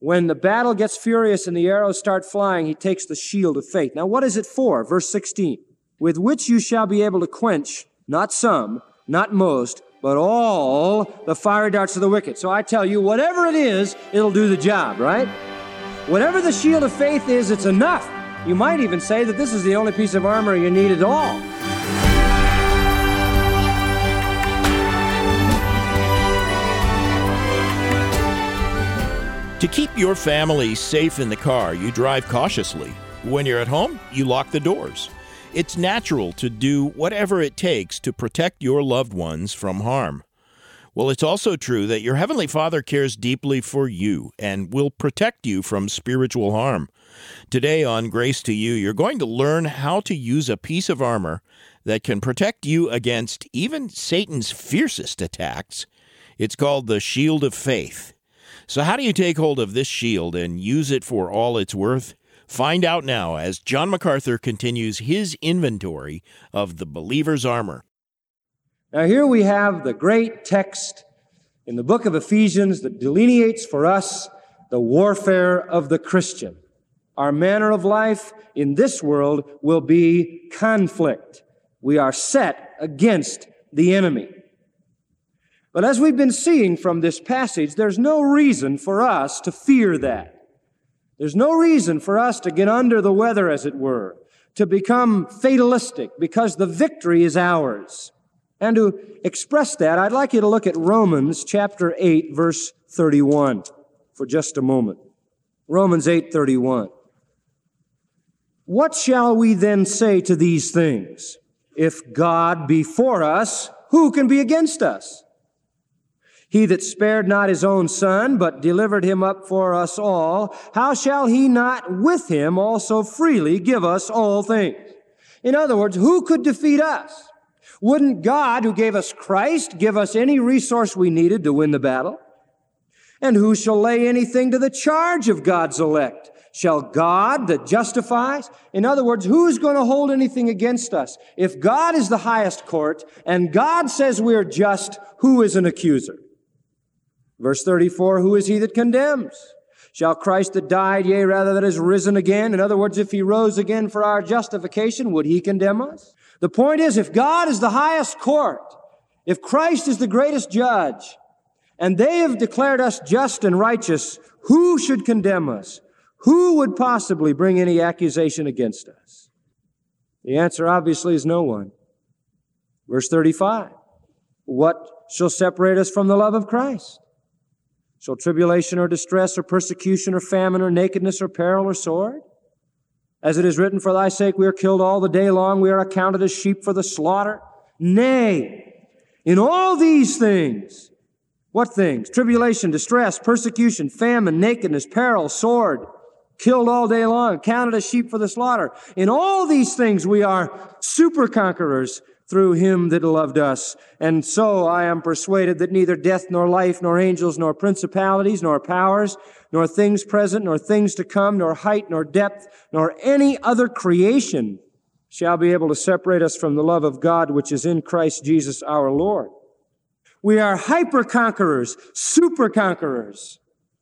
When the battle gets furious and the arrows start flying, he takes the shield of faith. Now, what is it for? Verse 16. With which you shall be able to quench, not some, not most, but all the fiery darts of the wicked. So I tell you, whatever it is, it'll do the job, right? Whatever the shield of faith is, it's enough. You might even say that this is the only piece of armor you need at all. To keep your family safe in the car, you drive cautiously. When you're at home, you lock the doors. It's natural to do whatever it takes to protect your loved ones from harm. Well, it's also true that your Heavenly Father cares deeply for you and will protect you from spiritual harm. Today on Grace to You, you're going to learn how to use a piece of armor that can protect you against even Satan's fiercest attacks. It's called the Shield of Faith. So how do you take hold of this shield and use it for all it's worth? Find out now as John MacArthur continues his inventory of the believer's armor. Now here we have the great text in the book of Ephesians that delineates for us the warfare of the Christian. Our manner of life in this world will be conflict. We are set against the enemy. But as we've been seeing from this passage, there's no reason for us to fear that. There's no reason for us to get under the weather, as it were, to become fatalistic, because the victory is ours. And to express that, I'd like you to look at Romans chapter 8, verse 31 for just a moment. Romans 8:31. What shall we then say to these things? If God be for us, who can be against us? He that spared not his own Son, but delivered him up for us all, how shall he not with him also freely give us all things? In other words, who could defeat us? Wouldn't God, who gave us Christ, give us any resource we needed to win the battle? And who shall lay anything to the charge of God's elect? Shall God that justifies? In other words, who's going to hold anything against us? If God is the highest court, and God says we're just, who is an accuser? Verse 34, who is he that condemns? Shall Christ that died, yea, rather that is risen again? In other words, if he rose again for our justification, would he condemn us? The point is, if God is the highest court, if Christ is the greatest judge, and they have declared us just and righteous, who should condemn us? Who would possibly bring any accusation against us? The answer obviously is no one. Verse 35, what shall separate us from the love of Christ? Shall tribulation or distress or persecution or famine or nakedness or peril or sword? As it is written, for thy sake we are killed all the day long, we are accounted as sheep for the slaughter. Nay, in all these things, what things? Tribulation, distress, persecution, famine, nakedness, peril, sword, killed all day long, counted as sheep for the slaughter. In all these things we are super conquerors through him that loved us. And so I am persuaded that neither death nor life, nor angels, nor principalities, nor powers, nor things present, nor things to come, nor height, nor depth, nor any other creation shall be able to separate us from the love of God which is in Christ Jesus our Lord. We are hyper-conquerors, super-conquerors.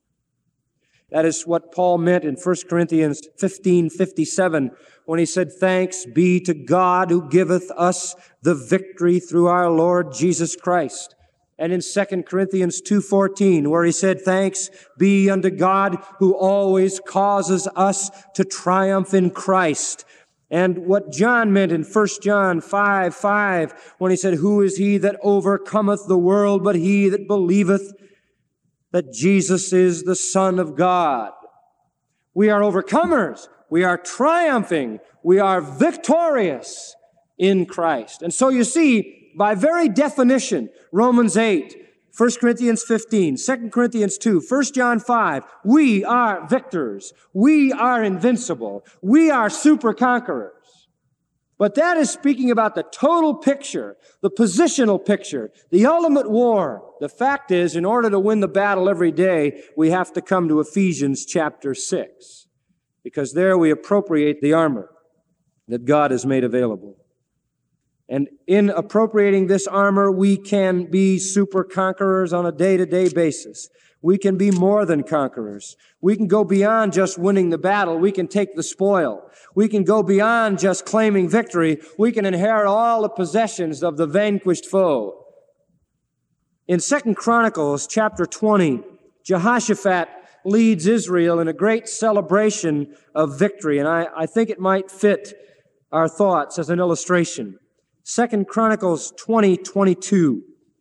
That is what Paul meant in 1 Corinthians 15:57 when he said, thanks be to God who giveth us the victory through our Lord Jesus Christ. And in 2 Corinthians 2:14 where he said, thanks be unto God who always causes us to triumph in Christ. And what John meant in 1 John 5:5 when he said, who is he that overcometh the world but he that believeth that Jesus is the Son of God? We are overcomers. We are triumphing. We are victorious in Christ. And so you see, by very definition, Romans 8, 1 Corinthians 15, 2 Corinthians 2, 1 John 5, we are victors. We are invincible. We are super conquerors. But that is speaking about the total picture, the positional picture, the ultimate war. The fact is, in order to win the battle every day, we have to come to Ephesians chapter 6, because there we appropriate the armor that God has made available. And in appropriating this armor, we can be super conquerors on a day-to-day basis. We can be more than conquerors. We can go beyond just winning the battle. We can take the spoil. We can go beyond just claiming victory. We can inherit all the possessions of the vanquished foe. In 2 Chronicles chapter 20, Jehoshaphat leads Israel in a great celebration of victory, and I think it might fit our thoughts as an illustration. 2 Chronicles 20:22.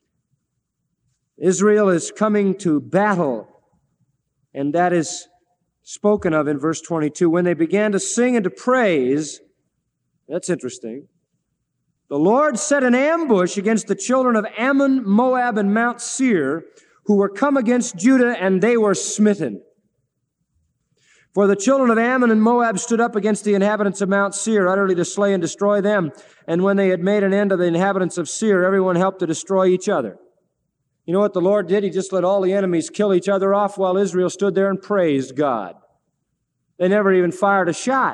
Israel is coming to battle, and that is spoken of in verse 22. When they began to sing and to praise, that's interesting, the Lord set an ambush against the children of Ammon, Moab, and Mount Seir, who were come against Judah, and they were smitten. For the children of Ammon and Moab stood up against the inhabitants of Mount Seir, utterly to slay and destroy them. And when they had made an end of the inhabitants of Seir, everyone helped to destroy each other. You know what the Lord did? He just let all the enemies kill each other off while Israel stood there and praised God. They never even fired a shot.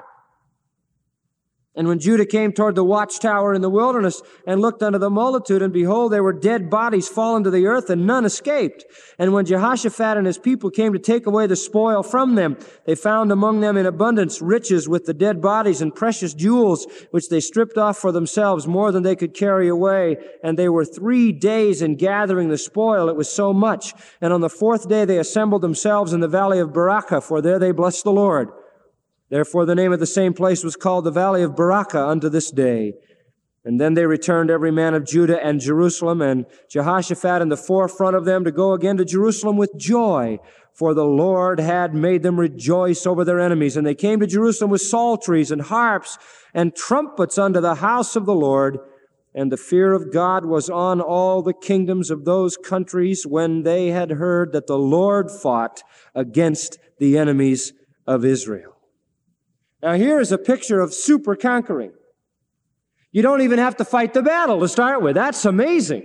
And when Judah came toward the watchtower in the wilderness and looked unto the multitude, and behold, there were dead bodies fallen to the earth, and none escaped. And when Jehoshaphat and his people came to take away the spoil from them, they found among them in abundance riches with the dead bodies and precious jewels, which they stripped off for themselves more than they could carry away. And they were 3 days in gathering the spoil. It was so much. And on the 4th day they assembled themselves in the valley of Barakah, for there they blessed the Lord. Therefore the name of the same place was called the Valley of Barakah unto this day. And then they returned every man of Judah and Jerusalem, and Jehoshaphat in the forefront of them, to go again to Jerusalem with joy, for the Lord had made them rejoice over their enemies. And they came to Jerusalem with psalteries and harps and trumpets unto the house of the Lord. And the fear of God was on all the kingdoms of those countries when they had heard that the Lord fought against the enemies of Israel. Now here is a picture of super conquering. You don't even have to fight the battle to start with. That's amazing.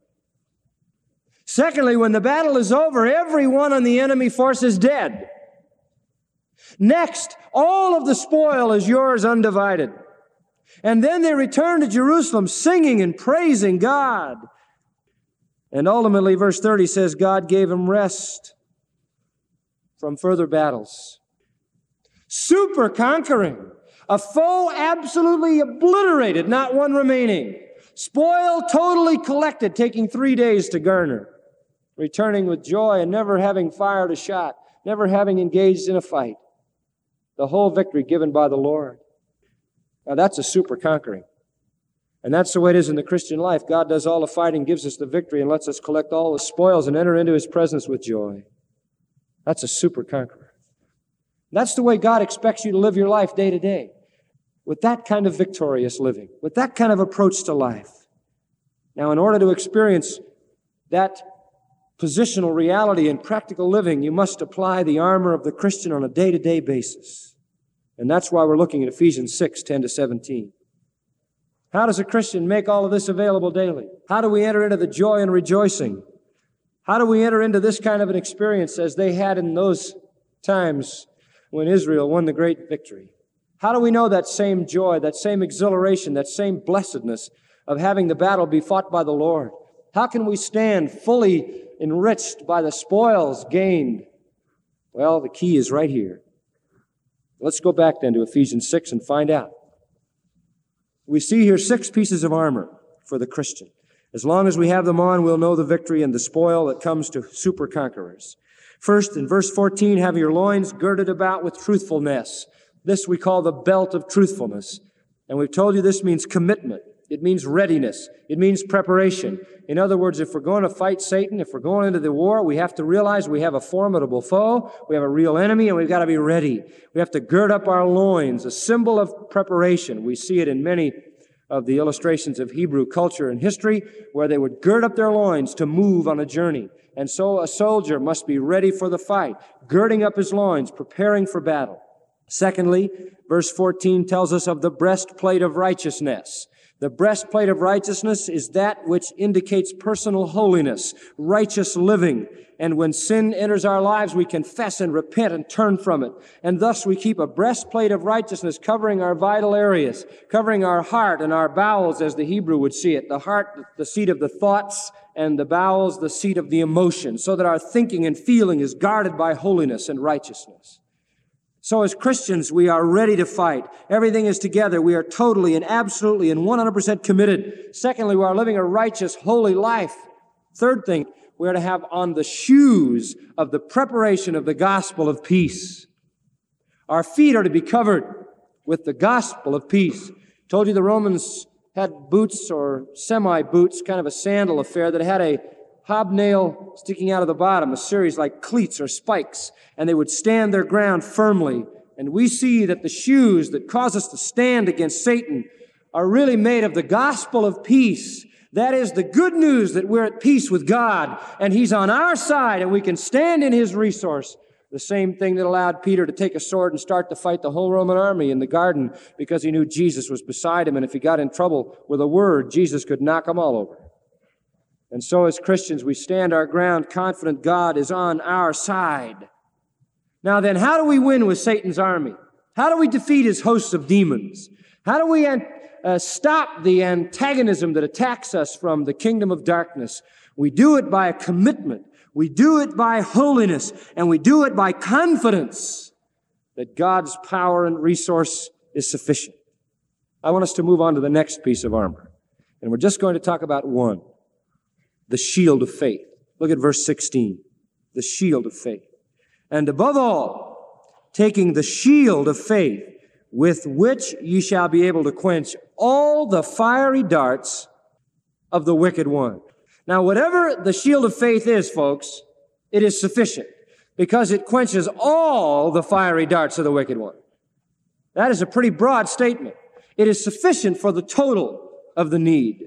Secondly, when the battle is over, everyone on the enemy force is dead. Next, all of the spoil is yours undivided. And then they return to Jerusalem singing and praising God. And ultimately, verse 30 says, God gave them rest from further battles. Super conquering. A foe absolutely obliterated, not one remaining. Spoil totally collected, taking 3 days to garner. Returning with joy and never having fired a shot, never having engaged in a fight. The whole victory given by the Lord. Now that's a super conquering. And that's the way it is in the Christian life. God does all the fighting, gives us the victory, and lets us collect all the spoils and enter into His presence with joy. That's a super conqueror. That's the way God expects you to live your life day to day, with that kind of victorious living, with that kind of approach to life. Now, in order to experience that positional reality in practical living, you must apply the armor of the Christian on a day-to-day basis. And that's why we're looking at Ephesians 6:10-17. How does a Christian make all of this available daily? How do we enter into the joy and rejoicing? How do we enter into this kind of an experience as they had in those times when Israel won the great victory? How do we know that same joy, that same exhilaration, that same blessedness of having the battle be fought by the Lord? How can we stand fully enriched by the spoils gained? Well, the key is right here. Let's go back then to Ephesians 6 and find out. We see here 6 pieces of armor for the Christian. As long as we have them on, we'll know the victory and the spoil that comes to super conquerors. First, in verse 14, have your loins girded about with truthfulness. This we call the belt of truthfulness. And we've told you this means commitment. It means readiness. It means preparation. In other words, if we're going to fight Satan, if we're going into the war, we have to realize we have a formidable foe, we have a real enemy, and we've got to be ready. We have to gird up our loins, a symbol of preparation. We see it in many of the illustrations of Hebrew culture and history, where they would gird up their loins to move on a journey. And so a soldier must be ready for the fight, girding up his loins, preparing for battle. Secondly, verse 14 tells us of the breastplate of righteousness. The breastplate of righteousness is that which indicates personal holiness, righteous living. And when sin enters our lives, we confess and repent and turn from it. And thus we keep a breastplate of righteousness covering our vital areas, covering our heart and our bowels, as the Hebrew would see it. The heart, the seat of the thoughts, and the bowels, the seat of the emotions, so that our thinking and feeling is guarded by holiness and righteousness. So as Christians, we are ready to fight. Everything is together. We are totally and absolutely and 100% committed. Secondly, we are living a righteous, holy life. Third thing, we are to have on the shoes of the preparation of the gospel of peace. Our feet are to be covered with the gospel of peace. Told you the Romans had boots or semi-boots, kind of a sandal affair that had a hobnail sticking out of the bottom, a series like cleats or spikes, and they would stand their ground firmly. And we see that the shoes that cause us to stand against Satan are really made of the gospel of peace. That is the good news that we're at peace with God, and He's on our side, and we can stand in His resource. The same thing that allowed Peter to take a sword and start to fight the whole Roman army in the garden, because he knew Jesus was beside him, and if he got in trouble with a word, Jesus could knock them all over. And so as Christians, we stand our ground confident God is on our side. Now then, how do we win with Satan's army? How do we defeat his hosts of demons? How do we stop the antagonism that attacks us from the kingdom of darkness? We do it by a commitment. We do it by holiness. And we do it by confidence that God's power and resource is sufficient. I want us to move on to the next piece of armor. And we're just going to talk about one. The shield of faith. Look at verse 16. The shield of faith. And above all, taking the shield of faith, with which ye shall be able to quench all the fiery darts of the wicked one. Now, whatever the shield of faith is, folks, it is sufficient, because it quenches all the fiery darts of the wicked one. That is a pretty broad statement. It is sufficient for the total of the need.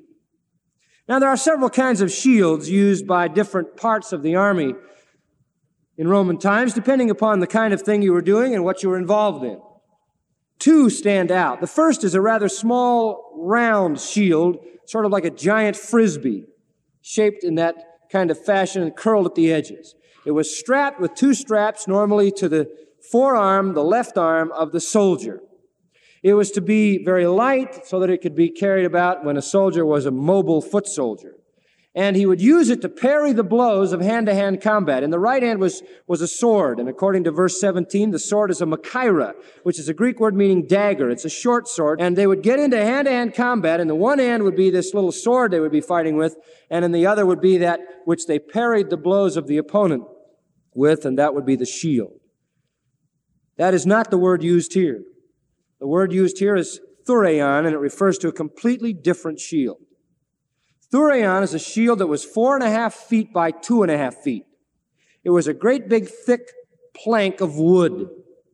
Now, there are several kinds of shields used by different parts of the army in Roman times, depending upon the kind of thing you were doing and what you were involved in. Two stand out. The first is a rather small, round shield, sort of like a giant frisbee, shaped in that kind of fashion and curled at the edges. It was strapped with two straps, normally to the forearm, the left arm of the soldier. It was to be very light so that it could be carried about when a soldier was a mobile foot soldier. And he would use it to parry the blows of hand-to-hand combat. In the right hand was a sword, and according to verse 17, the sword is a machaira, which is a Greek word meaning dagger. It's a short sword, and they would get into hand-to-hand combat. In the one hand would be this little sword they would be fighting with, and in the other would be that which they parried the blows of the opponent with, and that would be the shield. That is not the word used here. The word used here is thureion, and it refers to a completely different shield. Thureion is a shield that was 4.5 feet by 2.5 feet. It was a great big thick plank of wood.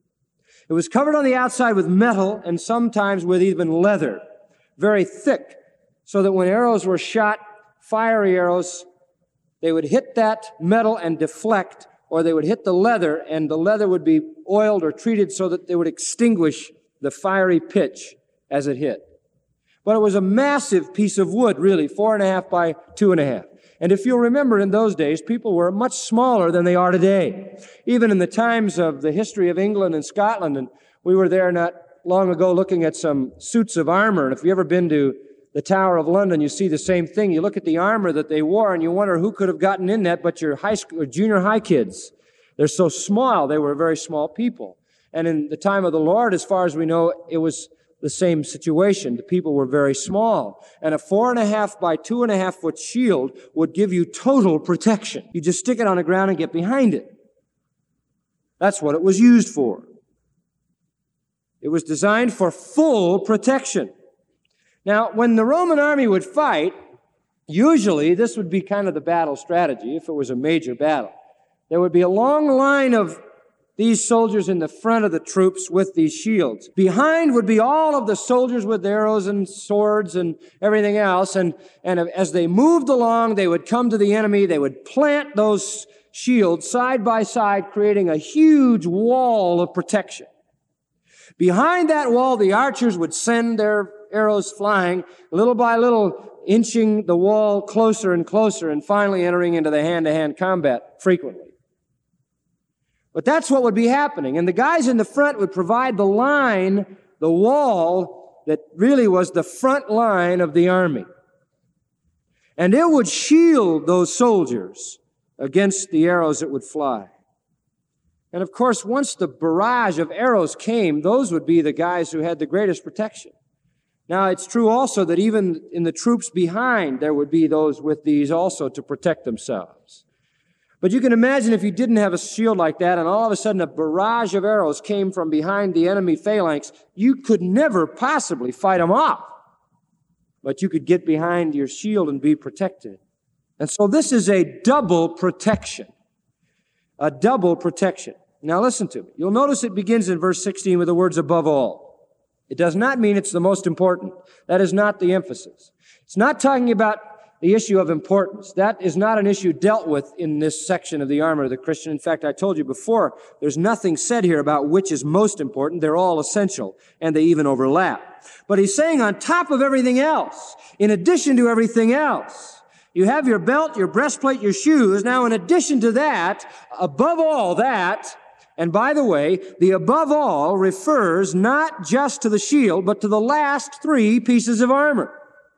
It was covered on the outside with metal and sometimes with even leather, very thick, so that when arrows were shot, fiery arrows, they would hit that metal and deflect, or they would hit the leather, and the leather would be oiled or treated so that they would extinguish the fiery pitch as it hit. But it was a massive piece of wood, really, 4.5 by 2.5. And if you'll remember, in those days, people were much smaller than they are today. Even in the times of the history of England and Scotland, and we were there not long ago looking at some suits of armor, and if you've ever been to the Tower of London, you see the same thing. You look at the armor that they wore, and you wonder who could have gotten in that but your high school or junior high kids. They're so small. They were very small people. And in the time of the Lord, as far as we know, it was the same situation. The people were very small. And a 4.5 by 2.5 foot shield would give you total protection. You just stick it on the ground and get behind it. That's what it was used for. It was designed for full protection. Now, when the Roman army would fight, usually this would be kind of the battle strategy if it was a major battle. There would be a long line of these soldiers in the front of the troops with these shields. Behind would be all of the soldiers with arrows and swords and everything else. And as they moved along, they would come to the enemy. They would plant those shields side by side, creating a huge wall of protection. Behind that wall, the archers would send their arrows flying, little by little, inching the wall closer and closer, and finally entering into the hand-to-hand combat frequently. But that's what would be happening. And the guys in the front would provide the line, the wall, that really was the front line of the army. And it would shield those soldiers against the arrows that would fly. And of course, once the barrage of arrows came, those would be the guys who had the greatest protection. Now, it's true also that even in the troops behind, there would be those with these also to protect themselves. But you can imagine if you didn't have a shield like that and all of a sudden a barrage of arrows came from behind the enemy phalanx, you could never possibly fight them off. But you could get behind your shield and be protected. And so this is a double protection. A double protection. Now listen to me. You'll notice it begins in verse 16 with the words above all. It does not mean it's the most important. That is not the emphasis. It's not talking about the issue of importance. That is not an issue dealt with in this section of the armor of the Christian. In fact, I told you before, there's nothing said here about which is most important. They're all essential, and they even overlap. But he's saying on top of everything else, in addition to everything else, you have your belt, your breastplate, your shoes. Now, in addition to that, above all that, and by the way, the above all refers not just to the shield, but to the last three pieces of armor.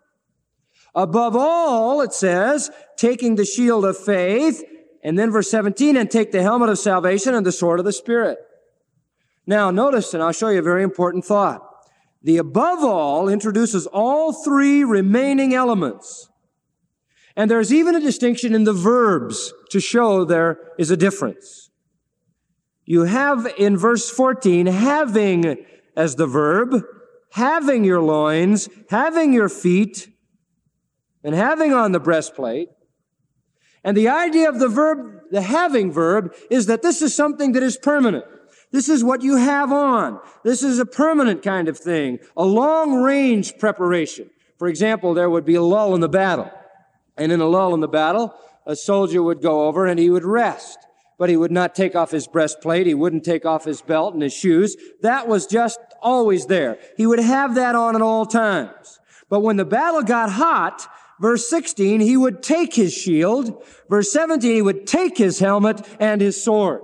Above all, it says, taking the shield of faith, and then verse 17, and take the helmet of salvation and the sword of the Spirit. Now, notice, and I'll show you a very important thought. The above all introduces all three remaining elements. And there's even a distinction in the verbs to show there is a difference. You have in verse 14, having as the verb, having your loins, having your feet, and having on the breastplate. And the idea of the verb, the having verb, is that this is something that is permanent. This is what you have on. This is a permanent kind of thing, a long-range preparation. For example, there would be a lull in the battle. And in a lull in the battle, a soldier would go over and he would rest. But he would not take off his breastplate. He wouldn't take off his belt and his shoes. That was just always there. He would have that on at all times. But when the battle got hot, verse 16, he would take his shield. Verse 17, he would take his helmet and his sword.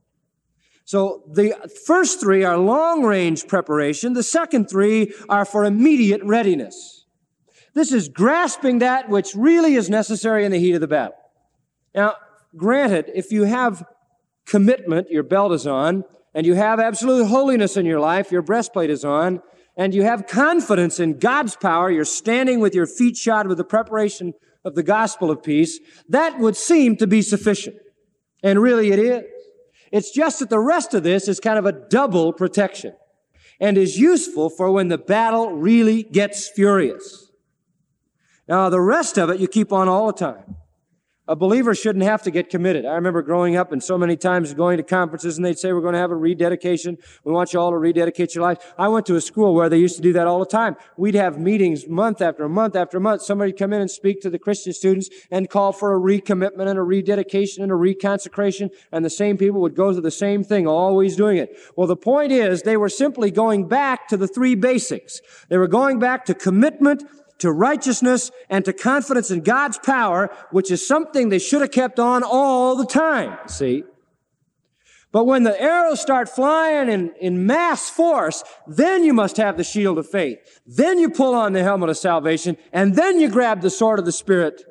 So the first three are long-range preparation. The second three are for immediate readiness. This is grasping that which really is necessary in the heat of the battle. Now, granted, if you have commitment, your belt is on, and you have absolute holiness in your life, your breastplate is on, and you have confidence in God's power, you're standing with your feet shod with the preparation of the gospel of peace, that would seem to be sufficient. And really it is. It's just that the rest of this is kind of a double protection and is useful for when the battle really gets furious. Now, the rest of it you keep on all the time. A believer shouldn't have to get committed. I remember growing up and so many times going to conferences and they'd say, we're going to have a rededication. We want you all to rededicate your life. I went to a school where they used to do that all the time. We'd have meetings month after month after month. Somebody'd come in and speak to the Christian students and call for a recommitment and a rededication and a reconsecration. And the same people would go through the same thing, always doing it. Well, the point is they were simply going back to the three basics. They were going back to commitment, to righteousness, and to confidence in God's power, which is something they should have kept on all the time, see? But when the arrows start flying in mass force, then you must have the shield of faith. Then you pull on the helmet of salvation, and then you grab the sword of the Spirit.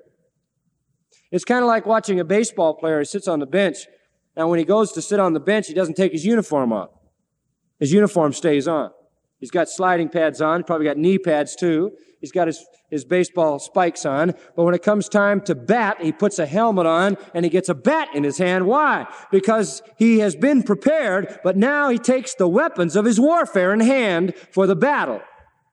It's kind of like watching a baseball player who sits on the bench. Now, when he goes to sit on the bench, he doesn't take his uniform off. His uniform stays on. He's got sliding pads on, probably got knee pads too. He's got his baseball spikes on. But when it comes time to bat, he puts a helmet on and he gets a bat in his hand. Why? Because he has been prepared, but now he takes the weapons of his warfare in hand for the battle.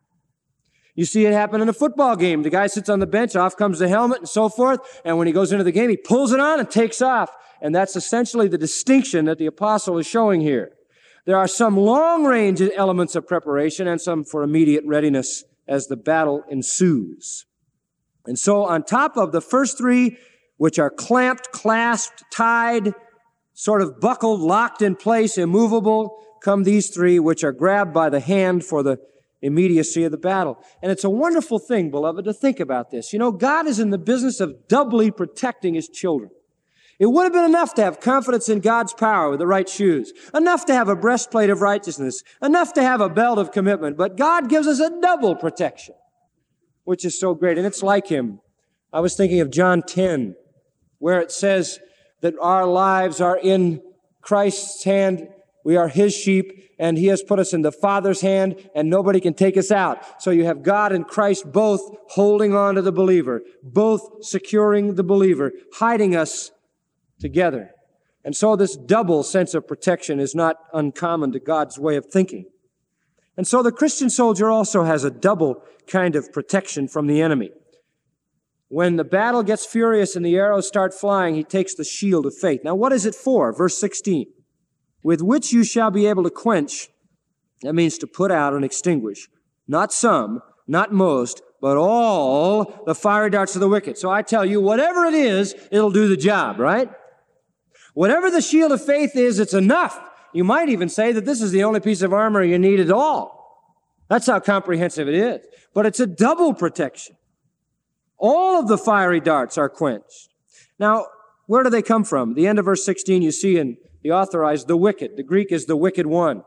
You see it happen in a football game. The guy sits on the bench, off comes the helmet and so forth. And when he goes into the game, he pulls it on and takes off. And that's essentially the distinction that the apostle is showing here. There are some long-range elements of preparation and some for immediate readiness as the battle ensues. And so on top of the first three, which are clamped, clasped, tied, sort of buckled, locked in place, immovable, come these three, which are grabbed by the hand for the immediacy of the battle. And it's a wonderful thing, beloved, to think about this. You know, God is in the business of doubly protecting His children. It would have been enough to have confidence in God's power with the right shoes, enough to have a breastplate of righteousness, enough to have a belt of commitment, but God gives us a double protection, which is so great, and it's like Him. I was thinking of John 10, where it says that our lives are in Christ's hand. We are His sheep, and He has put us in the Father's hand, and nobody can take us out. So you have God and Christ both holding on to the believer, both securing the believer, hiding us together. And so this double sense of protection is not uncommon to God's way of thinking. And so the Christian soldier also has a double kind of protection from the enemy. When the battle gets furious and the arrows start flying, he takes the shield of faith. Now, what is it for? Verse 16. With which you shall be able to quench. That means to put out and extinguish. Not some, not most, but all the fiery darts of the wicked. So I tell you, whatever it is, it'll do the job, right? Whatever the shield of faith is, it's enough. You might even say that this is the only piece of armor you need at all. That's how comprehensive it is. But it's a double protection. All of the fiery darts are quenched. Now, where do they come from? The end of verse 16, you see in the authorized, the wicked. The Greek is the wicked one.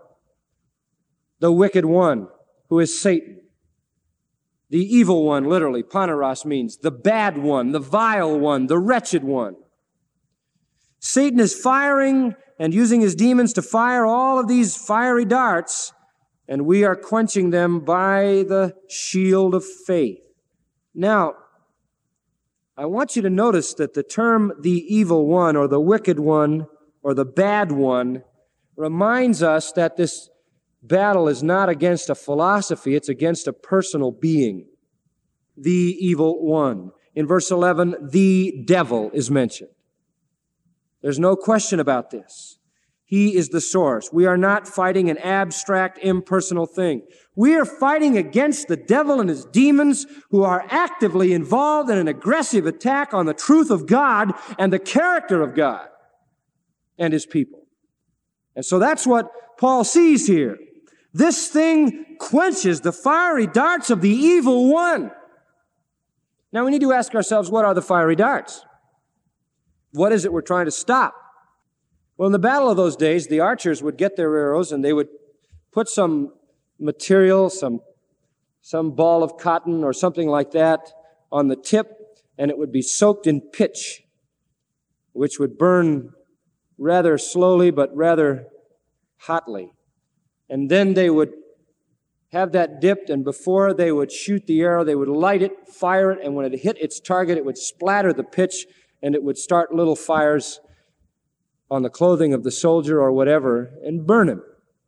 The wicked one, who is Satan. The evil one, literally, paneros means the bad one, the vile one, the wretched one. Satan is firing and using his demons to fire all of these fiery darts, and we are quenching them by the shield of faith. Now, I want you to notice that the term the evil one or the wicked one or the bad one reminds us that this battle is not against a philosophy, it's against a personal being. The evil one. In verse 11, the devil is mentioned. There's no question about this. He is the source. We are not fighting an abstract, impersonal thing. We are fighting against the devil and his demons who are actively involved in an aggressive attack on the truth of God and the character of God and His people. And so that's what Paul sees here. This thing quenches the fiery darts of the evil one. Now we need to ask ourselves, what are the fiery darts? What is it we're trying to stop? Well, in the battle of those days, the archers would get their arrows and they would put some material, some ball of cotton or something like that on the tip, and it would be soaked in pitch, which would burn rather slowly but rather hotly. And then they would have that dipped, and before they would shoot the arrow, they would light it, fire it, and when it hit its target, it would splatter the pitch, and it would start little fires on the clothing of the soldier or whatever, and burn him.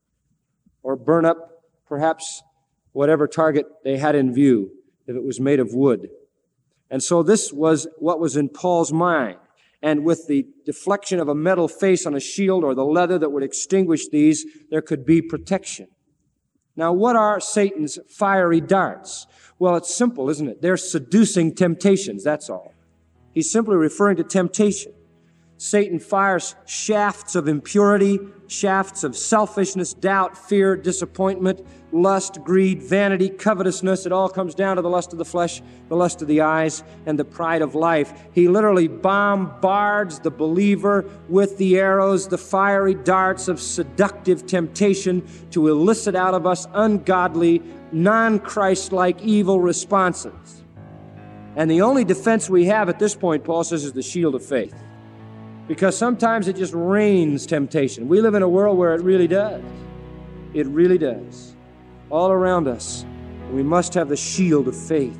Or burn up, perhaps, whatever target they had in view, if it was made of wood. And so this was what was in Paul's mind. And with the deflection of a metal face on a shield or the leather that would extinguish these, there could be protection. Now, what are Satan's fiery darts? Well, it's simple, isn't it? They're seducing temptations, that's all. He's simply referring to temptation. Satan fires shafts of impurity, shafts of selfishness, doubt, fear, disappointment, lust, greed, vanity, covetousness. It all comes down to the lust of the flesh, the lust of the eyes, and the pride of life. He literally bombards the believer with the arrows, the fiery darts of seductive temptation to elicit out of us ungodly, non-Christ-like evil responses. And the only defense we have at this point, Paul says, is the shield of faith. Because sometimes it just rains temptation. We live in a world where it really does. It really does. All around us. We must have the shield of faith.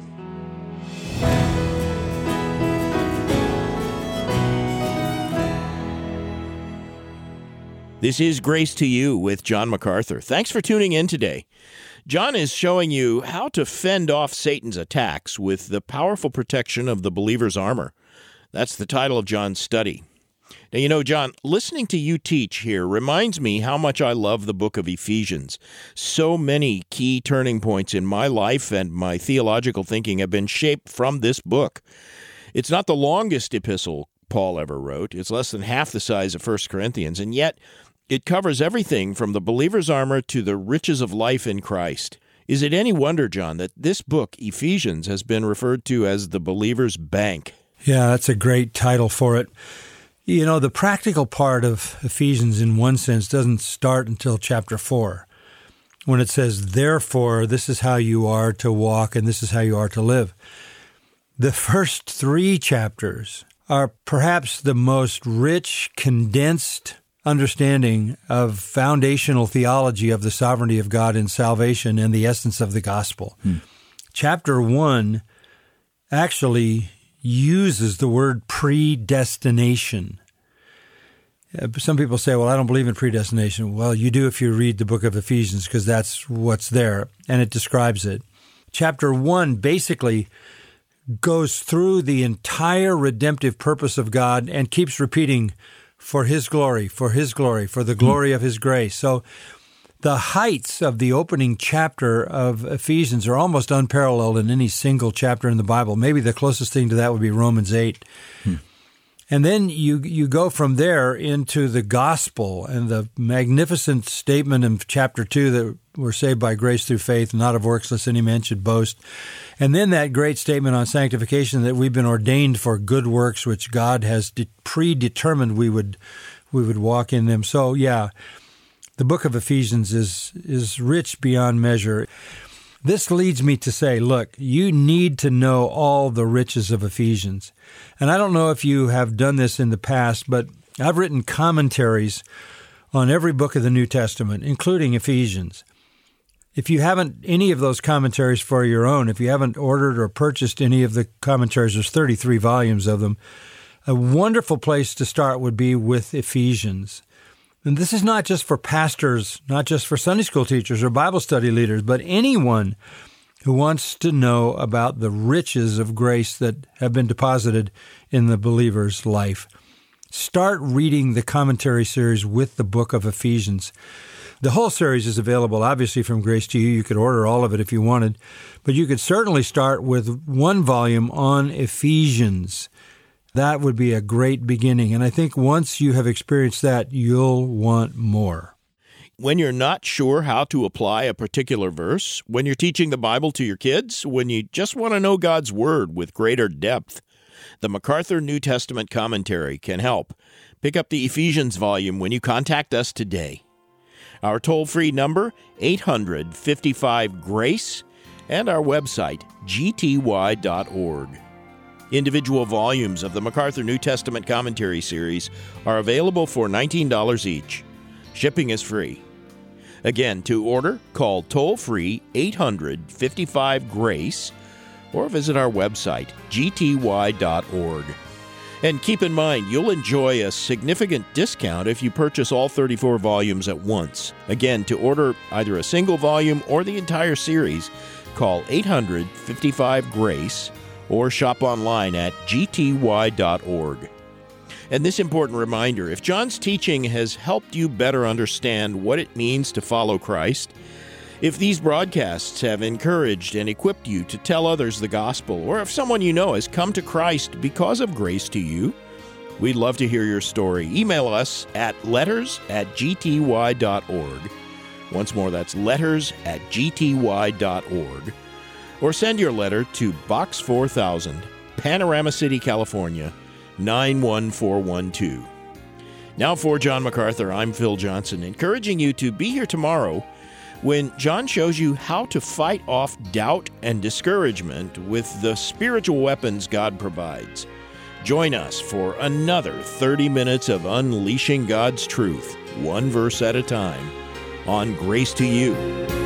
This is Grace to You with John MacArthur. Thanks for tuning in today. John is showing you how to fend off Satan's attacks with the powerful protection of the believer's armor. That's the title of John's study. Now, you know, John, listening to you teach here reminds me how much I love the book of Ephesians. So many key turning points in my life and my theological thinking have been shaped from this book. It's not the longest epistle Paul ever wrote. It's less than half the size of 1 Corinthians, and yet it covers everything from the believer's armor to the riches of life in Christ. Is it any wonder, John, that this book, Ephesians, has been referred to as the believer's bank? Yeah, that's a great title for it. You know, the practical part of Ephesians, in one sense, doesn't start until chapter 4, when it says, therefore, this is how you are to walk and this is how you are to live. The first 3 chapters are perhaps the most rich, condensed understanding of foundational theology of the sovereignty of God in salvation and the essence of the gospel. Chapter 1 actually uses the word predestination. Some people say, well, I don't believe in predestination. Well, you do if you read the book of Ephesians, because that's what's there, and it describes it. Chapter 1 basically goes through the entire redemptive purpose of God and keeps repeating, for His glory, for His glory, for the glory of His grace. So the heights of the opening chapter of Ephesians are almost unparalleled in any single chapter in the Bible. Maybe the closest thing to that would be Romans 8. And then you go from there into the gospel and the magnificent statement in chapter 2 that we're saved by grace through faith, not of works, lest any man should boast. And then that great statement on sanctification that we've been ordained for good works, which God has predetermined we would walk in them. So, yeah, the book of Ephesians is rich beyond measure. This leads me to say, look, you need to know all the riches of Ephesians. And I don't know if you have done this in the past, but I've written commentaries on every book of the New Testament, including Ephesians. If you haven't any of those commentaries for your own, if you haven't ordered or purchased any of the commentaries, there's 33 volumes of them, a wonderful place to start would be with Ephesians. And this is not just for pastors, not just for Sunday school teachers or Bible study leaders, but anyone who wants to know about the riches of grace that have been deposited in the believer's life. Start reading the commentary series with the book of Ephesians. The whole series is available, obviously, from Grace to You. You could order all of it if you wanted, but you could certainly start with one volume on Ephesians. That would be a great beginning, and I think once you have experienced that, you'll want more. When you're not sure how to apply a particular verse, when you're teaching the Bible to your kids, when you just want to know God's Word with greater depth, the MacArthur New Testament Commentary can help. Pick up the Ephesians volume when you contact us today. Our toll-free number, 855-GRACE, and our website, gty.org. Individual volumes of the MacArthur New Testament Commentary series are available for $19 each. Shipping is free. Again, to order, call toll-free 855-GRACE or visit our website, gty.org. And keep in mind, you'll enjoy a significant discount if you purchase all 34 volumes at once. Again, to order either a single volume or the entire series, call 855-GRACE or shop online at gty.org. And this important reminder, if John's teaching has helped you better understand what it means to follow Christ, if these broadcasts have encouraged and equipped you to tell others the gospel, or if someone you know has come to Christ because of Grace to You, we'd love to hear your story. Email us at letters@gty.org. Once more, that's letters@gty.org. Or send your letter to Box 4000, Panorama City, California, 91412. Now for John MacArthur, I'm Phil Johnson, encouraging you to be here tomorrow when John shows you how to fight off doubt and discouragement with the spiritual weapons God provides. Join us for another 30 minutes of unleashing God's truth, one verse at a time, on Grace to You.